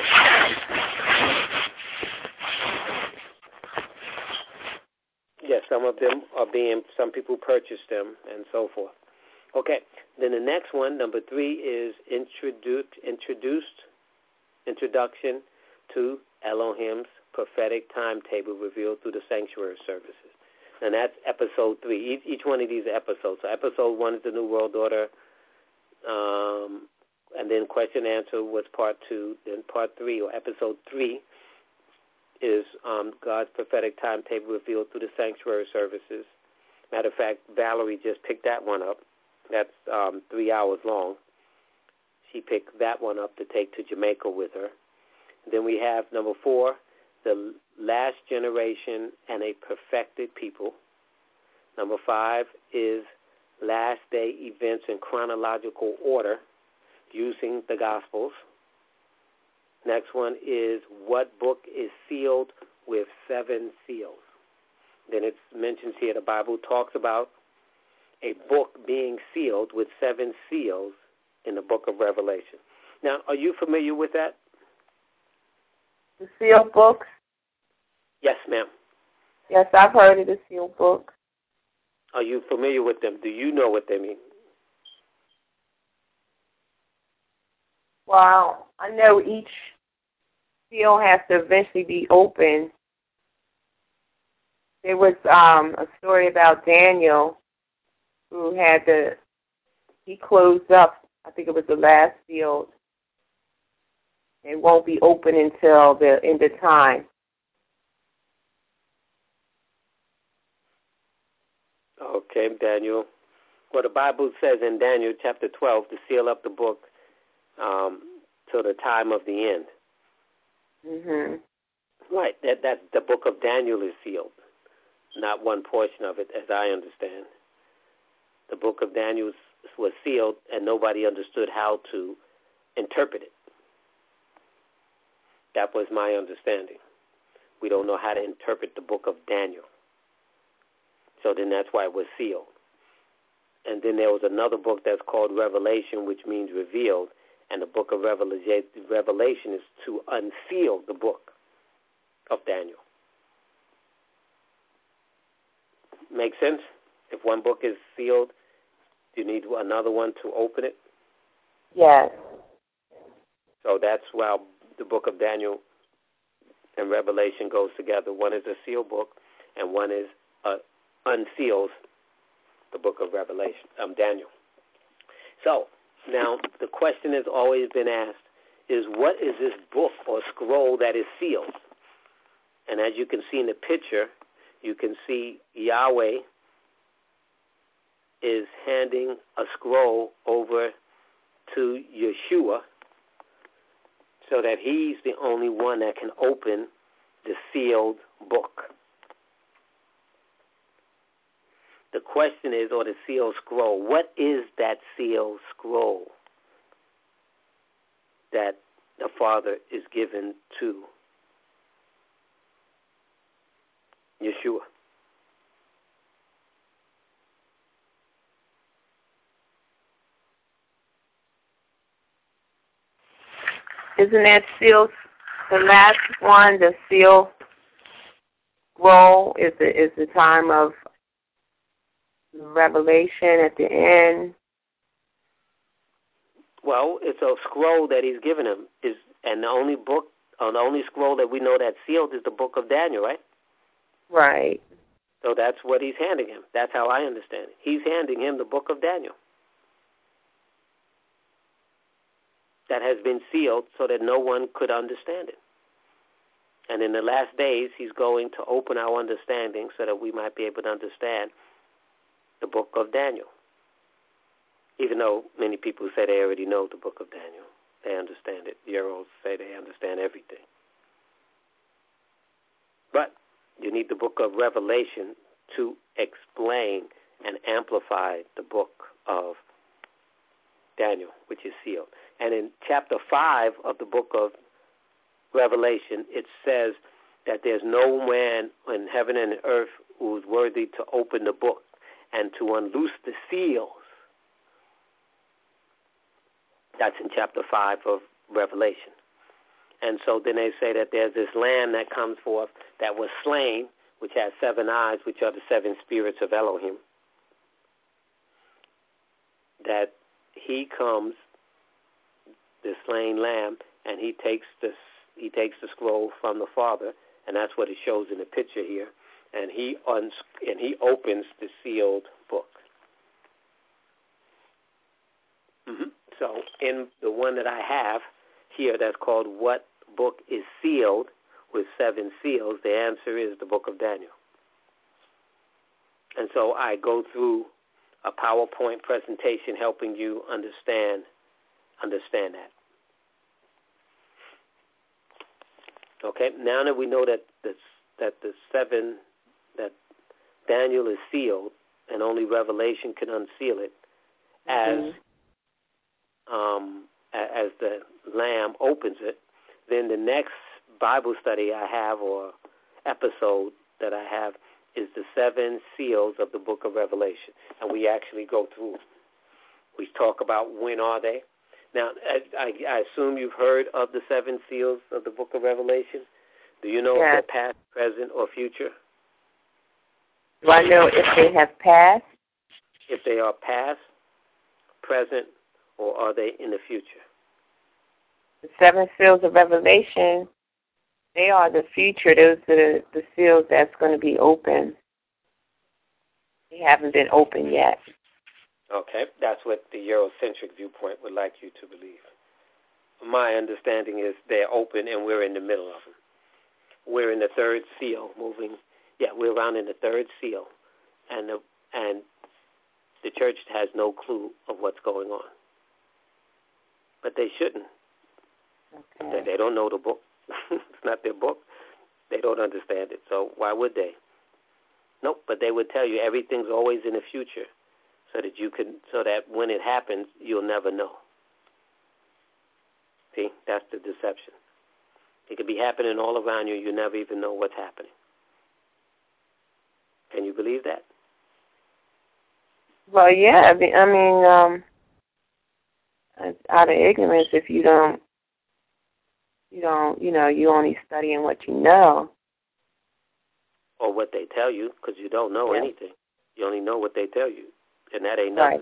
Yes, some of them are some people purchased them and so forth. Okay, then the next one, number 3, is introduction to Elohim's prophetic timetable revealed through the sanctuary services. And that's episode 3. Each one of these are episodes. So episode 1 is the New World Order, and then question and answer was part 2. Then part 3, or episode 3, is God's prophetic timetable revealed through the sanctuary services. Matter of fact, Valerie just picked that one up. That's 3 hours long. She picked that one up to take to Jamaica with her. Then we have number 4, the last generation and a perfected people. Number 5 is last day events in chronological order using the Gospels. Next one is what book is sealed with 7 seals. Then it mentions here, the Bible talks about a book being sealed with 7 seals in the book of Revelation. Now, are you familiar with that? The sealed books? Yes, ma'am. Yes, I've heard of the sealed books. Are you familiar with them? Do you know what they mean? Well, I know each seal has to eventually be opened. There was a story about Daniel who he closed up, I think it was the last seal. It won't be open until the end of time. Okay, Daniel. Well, the Bible says in Daniel chapter 12 to seal up the book till the time of the end. Mm-hmm. Right. That the book of Daniel is sealed, not one portion of it, as I understand. The book of Daniel was sealed, and nobody understood how to interpret it. That was my understanding. We don't know how to interpret the book of Daniel. So then that's why it was sealed. And then there was another book that's called Revelation, which means revealed, and the book of Revelation is to unseal the book of Daniel. Make sense? If one book is sealed, you need another one to open it? Yes. So that's why the book of Daniel and Revelation goes together. One is a sealed book, and one is unseals the book of Revelation, Daniel. So now the question has always been asked is, what is this book or scroll that is sealed? And as you can see in the picture, you can see Yahweh is handing a scroll over to Yeshua so that he's the only one that can open the sealed book. The question is, or the sealed scroll, what is that sealed scroll that the Father is given to Yeshua? Isn't that seal, the last one, the seal scroll is the time of Revelation at the end? Well, it's a scroll that he's given him, and the only book, or the only scroll that we know that's sealed is the book of Daniel, right? Right. So that's what he's handing him. That's how I understand it. He's handing him the book of Daniel that has been sealed so that no one could understand it. And in the last days, he's going to open our understanding so that we might be able to understand the book of Daniel. Even though many people say they already know the book of Daniel. They understand it. Euros say they understand everything. But you need the book of Revelation to explain and amplify the book of Daniel, which is sealed. And in chapter 5 of the book of Revelation, it says that there's no man in heaven and earth who is worthy to open the book and to unloose the seals. That's in chapter 5 of Revelation. And so then they say that there's this lamb that comes forth that was slain, which has 7 eyes, which are the 7 spirits of Elohim. That he comes, the slain lamb, and he takes the scroll from the Father, and that's what it shows in the picture here. And he opens the sealed book. Mm-hmm. So in the one that I have here that's called What Book is Sealed with 7 Seals, the answer is the book of Daniel. And so I go through a PowerPoint presentation helping you understand that. Okay, now that we know that Daniel is sealed and only Revelation can unseal it, as the Lamb opens it, then the next Bible study I have or episode that I have is the 7 seals of the book of Revelation. And we actually go through. We talk about when are they. Now, I assume you've heard of the 7 seals of the book of Revelation. Do you know if they're past, present, or future? Do I know if they have passed? If they are past, present, or are they in the future? The 7 seals of Revelation, they are the future. Those are the seals that's going to be open. They haven't been open yet. Okay, that's what the Eurocentric viewpoint would like you to believe. My understanding is they're open and we're in the middle of them. We're in the 3rd seal, moving. Yeah, we're around in the 3rd seal, and the church has no clue of what's going on. But they shouldn't. Okay. They don't know the book. It's not their book. They don't understand it. So why would they? Nope. But they would tell you everything's always in the future, so that when it happens, you'll never know. See, that's the deception. It could be happening all around you. You never even know what's happening. Can you believe that? Well, yeah. I mean, out of ignorance, if you don't, you only studying what you know. Or what they tell you, because you don't know anything. You only know what they tell you, and that ain't nothing. Right.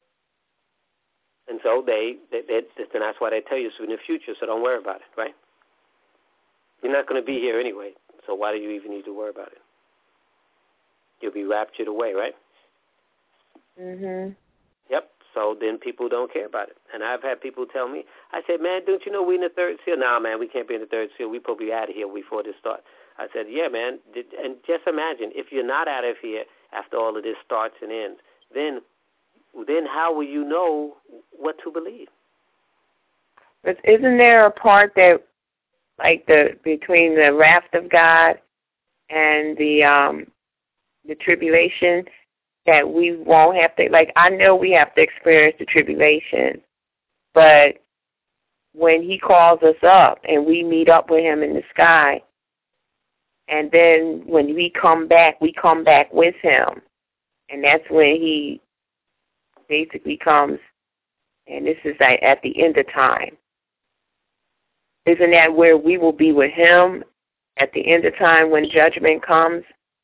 And so and that's why they tell you it's in the future, so don't worry about it, right? You're not going to be here anyway, so why do you even need to worry about it? You'll be raptured away, right? Mhm. Yep. So then people don't care about it. And I've had people tell me, I said, man, don't you know we're in the 3rd seal? Nah, man, we can't be in the 3rd seal. We probably out of here before this starts. I said, yeah, man. And just imagine, if you're not out of here after all of this starts and ends, then how will you know what to believe? But isn't there a part that, like between the wrath of God and the tribulation, that we won't have to, like, I know we have to experience the tribulation, but when he calls us up and we meet up with him in the sky, and then when we come back with him, and that's when he basically comes, and this is at the end of time. Isn't that where we will be with him at the end of time when judgment comes?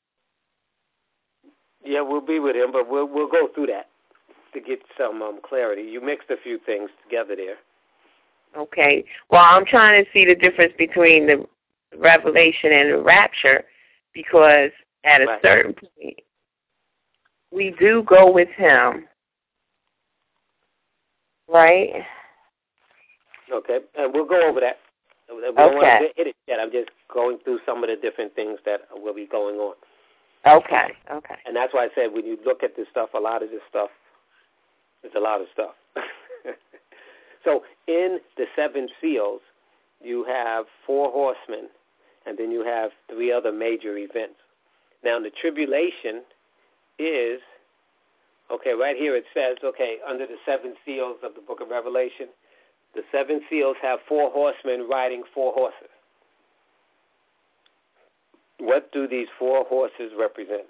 Yeah, we'll be with him, but we'll go through that to get some clarity. You mixed a few things together there. Okay. Well, I'm trying to see the difference between the revelation and the rapture, because at a certain point, we do go with him, right? Okay, and we'll go over that. We don't want to hit it yet. I'm just going through some of the different things that will be going on. Okay. And that's why I said when you look at this stuff, a lot of this stuff is a lot of stuff. So in the 7 seals, you have 4 horsemen, and then you have 3 other major events. Now, the tribulation is, okay, right here it says, okay, under the 7 seals of the book of Revelation, the 7 seals have 4 horsemen riding 4 horses. What do these 4 horses represent?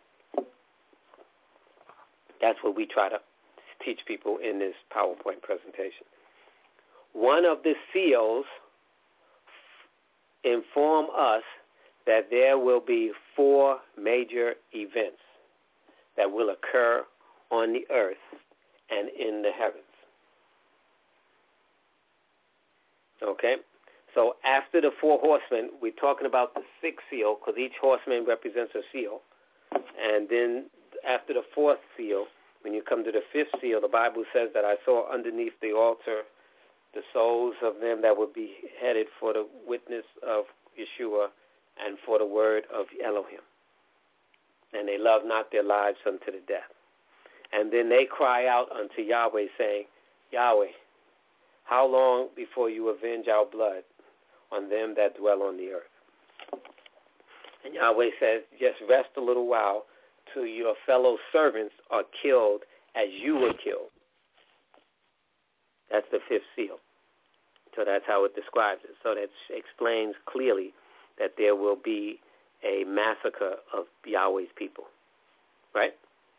That's what we try to teach people in this PowerPoint presentation. One of the seals inform us that there will be 4 major events that will occur on the earth and in the heavens. Okay? So after the 4 horsemen, we're talking about the 6th seal, because each horseman represents a seal. And then after the 4th seal, when you come to the 5th seal, the Bible says that I saw underneath the altar the souls of them that would be headed for the witness of Yeshua and for the word of Elohim. And they love not their lives unto the death. And then they cry out unto Yahweh, saying, Yahweh, how long before you avenge our blood on them that dwell on the earth? And Yahweh says, just rest a little while till your fellow servants are killed as you were killed. That's the 5th seal. So that's how it describes it. So that explains clearly that there will be a massacre of Yahweh's people. Right?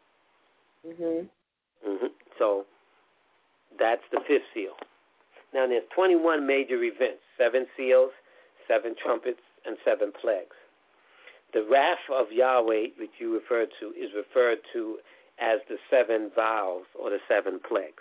So that's the 5th seal. Now there's 21 major events, 7 seals, 7 trumpets, and 7 plagues. The wrath of Yahweh, which you referred to, is referred to as the 7 vials or the 7 plagues.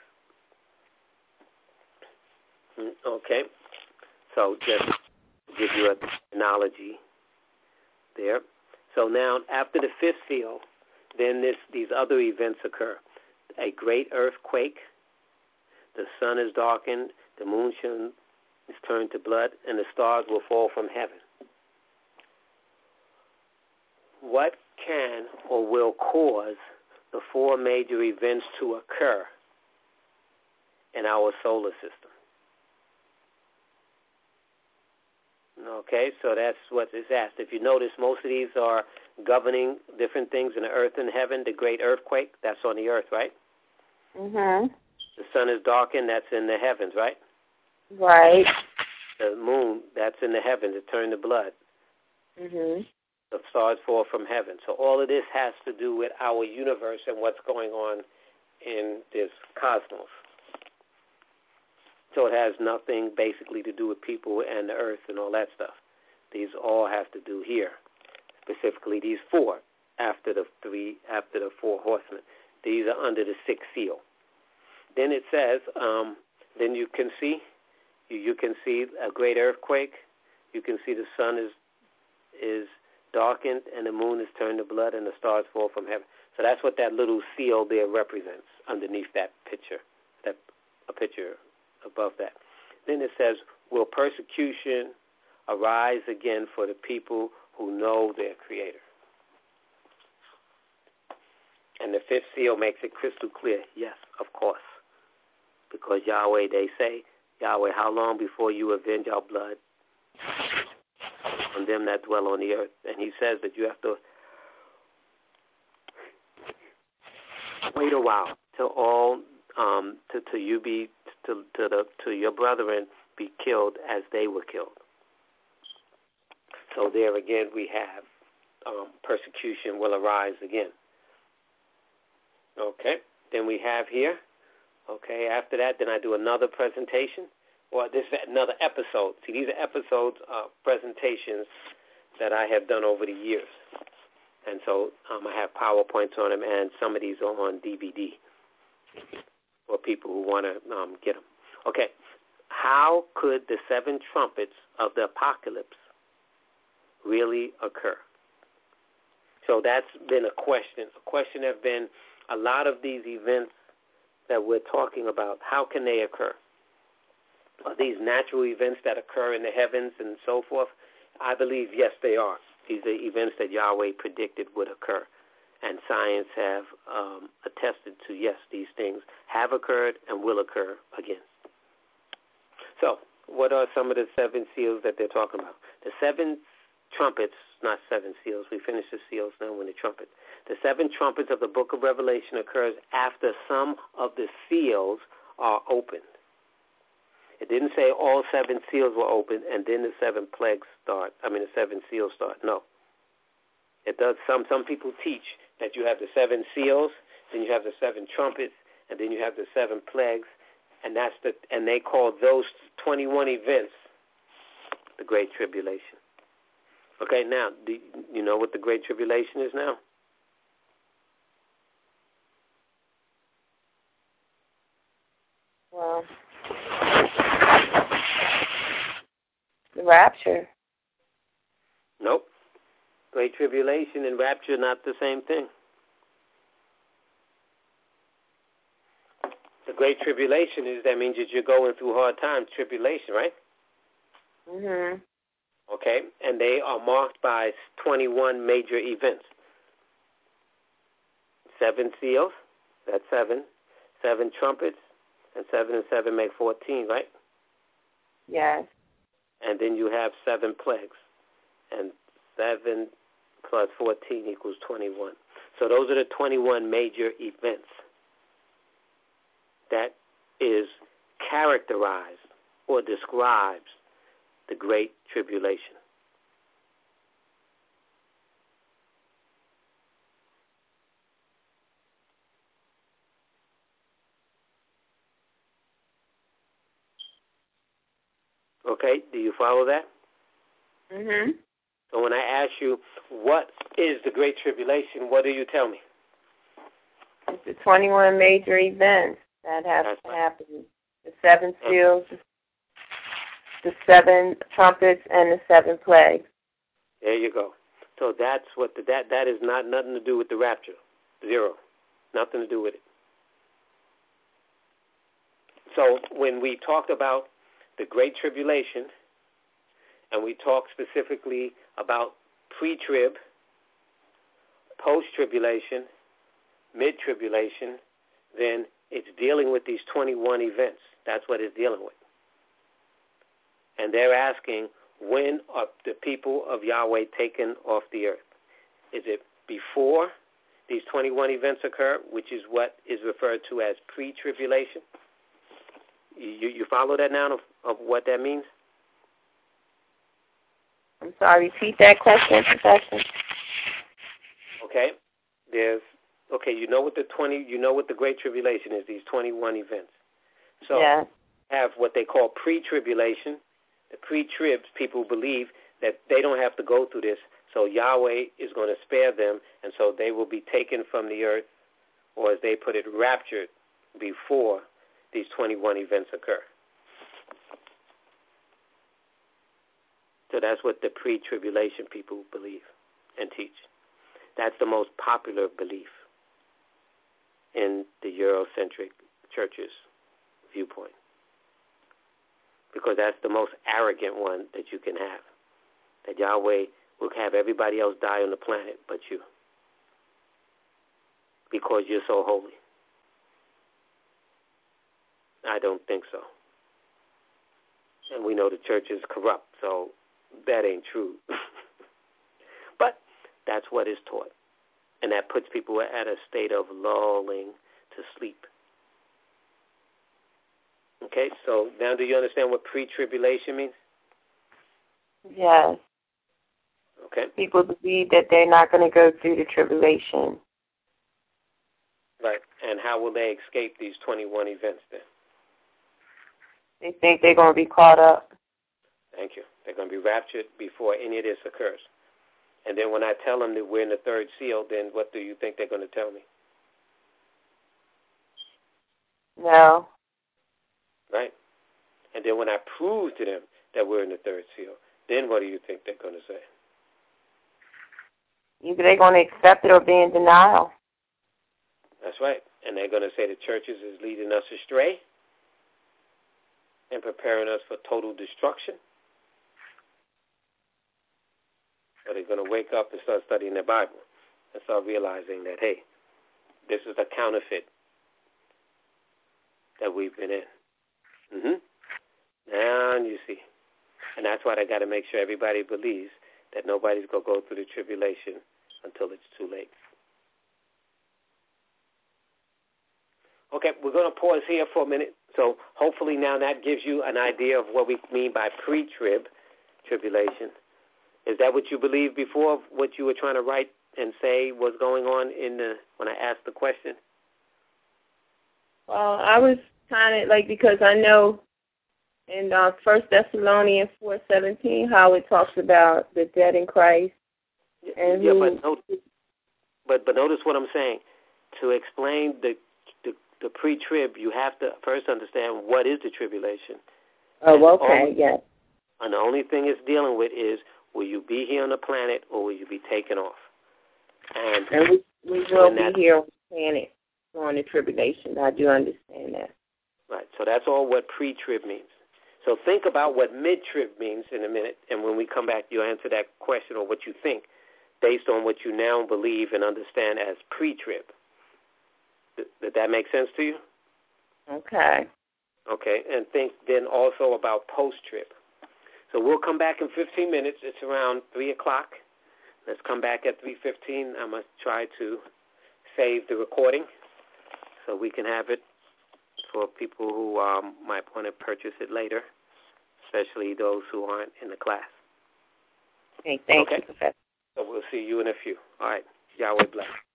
Okay? So just to give you an analogy there. So now after the 5th seal, then these other events occur. A great earthquake, the sun is darkened, the moon is turned to blood, and the stars will fall from heaven. What can or will cause the 4 major events to occur in our solar system? Okay, so that's what is asked. If you notice, most of these are governing different things in the earth and heaven. The great earthquake, that's on the earth, right? The sun is darkened, that's in the heavens, right? Right. The moon, that's in the heavens, it turned to blood. The stars fall from heaven. So all of this has to do with our universe and what's going on in this cosmos. So it has nothing basically to do with people and the earth and all that stuff. These all have to do here, specifically these 4 after the 4 horsemen. These are under the 6th seal. Then it says, then you can see a great earthquake. You can see the sun is darkened and the moon is turned to blood and the stars fall from heaven. So that's what that little seal there represents underneath that picture, a picture above that. Then it says, will persecution arise again for the people who know their Creator? And the 5th seal makes it crystal clear, yes, of course. Because Yahweh, they say, Yahweh, how long before you avenge our blood on them that dwell on the earth? And he says that you have to wait a while till all to your brethren be killed as they were killed. So there again we have persecution will arise again. Okay, then we have here. Okay, after that, then I do another presentation. Well, this is another episode. See, these are episodes of presentations that I have done over the years. And so I have PowerPoints on them, and some of these are on DVD for people who want to get them. Okay, how could the 7 trumpets of the apocalypse really occur? So that's been a question. A question has been a lot of these events that we're talking about, how can they occur? Are these natural events that occur in the heavens and so forth? I believe, yes, they are. These are events that Yahweh predicted would occur. And science have attested to, yes, these things have occurred and will occur again. So what are some of the 7 seals that they're talking about? The 7 trumpets, not 7 seals. We finished the seals now when the trumpets. The 7 trumpets of the book of Revelation occurs after some of the seals are opened. It didn't say all 7 seals were opened and then the 7 plagues start. The 7 seals start. No. It does. Some people teach that you have the 7 seals, then you have the 7 trumpets, and then you have the 7 plagues, and they call those 21 events the Great Tribulation. Okay, now, do you know what the Great Tribulation is now? Well, the rapture. Nope. Great Tribulation and rapture, not the same thing. The Great Tribulation that means that you're going through hard times, tribulation, right? Mhm. Okay, and they are marked by 21 major events. 7 seals, that's 7. 7 trumpets, and 7 and 7 make 14, right? Yes. And then you have 7 plagues, and 7 plus 14 equals 21. So those are the 21 major events that is characterized or describes the Great Tribulation. Okay, do you follow that? Mhm. So when I ask you, what is the Great Tribulation, what do you tell me? It's the 21 major events that have to happen. The 7 seals, the 7 trumpets, and the 7 plagues. There you go. So that's what that is not nothing to do with the rapture. 0. Nothing to do with it. So when we talked about the Great Tribulation, and we talk specifically about pre-trib, post-tribulation, mid-tribulation, then it's dealing with these 21 events. That's what it's dealing with. And they're asking, when are the people of Yahweh taken off the earth? Is it before these 21 events occur, which is what is referred to as pre-tribulation? You follow that now of what that means? I'm sorry, repeat that question, Professor. Okay. You know what the Great Tribulation is, these 21 events. So yeah. Have what they call pre-tribulation. The pre-tribs, people believe that they don't have to go through this, so Yahweh is going to spare them, and so they will be taken from the earth, or as they put it, raptured before these 21 events occur. So that's what the pre-tribulation people believe and teach. That's the most popular belief in the Eurocentric church's viewpoint, because that's the most arrogant one that you can have, that Yahweh will have everybody else die on the planet but you, because you're so holy. I don't think so. And we know the church is corrupt, so that ain't true. But that's what is taught. And that puts people at a state of lulling to sleep. Okay, so now do you understand what pre-tribulation means? Yes. Okay. People believe that they're not going to go through the tribulation. Right. And how will they escape these 21 events then? They think they're going to be caught up. Thank you. They're going to be raptured before any of this occurs. And then when I tell them that we're in the third seal, then what do you think they're going to tell me? No. Right. And then when I prove to them that we're in the third seal, then what do you think they're going to say? Either they're going to accept it or be in denial. That's right. And they're going to say the churches is leading us astray and preparing us for total destruction. Or they're going to wake up and start studying their Bible and start realizing that, hey, this is the counterfeit that we've been in. Now you see. And that's why they got to make sure everybody believes that nobody's going to go through the tribulation until it's too late. Okay, we're going to pause here for a minute. So hopefully now that gives you an idea of what we mean by tribulation. Is that what you believed before, what you were trying to write and say was going on when I asked the question? Well, I was kind of because I know in 1 Thessalonians 4:17 how it talks about the dead in Christ. And but notice what I'm saying. To explain the pre-trib, you have to first understand what is the tribulation. Oh, okay, yes. And the only thing it's dealing with is, will you be here on the planet or will you be taken off? And we will be here on the planet during the tribulation. I do understand that. Right, so that's all what pre-trib means. So think about what mid-trib means in a minute, and when we come back, you'll answer that question or what you think based on what you now believe and understand as pre-trib. Did that make sense to you? Okay. Okay, and think then also about post-trib. So we'll come back in 15 minutes. It's around 3 o'clock. Let's come back at 3:15. I'm going to try to save the recording so we can have it for people who might want to purchase it later, especially those who aren't in the class. Okay, thank you, Professor. So we'll see you in a few. All right. Yahweh bless.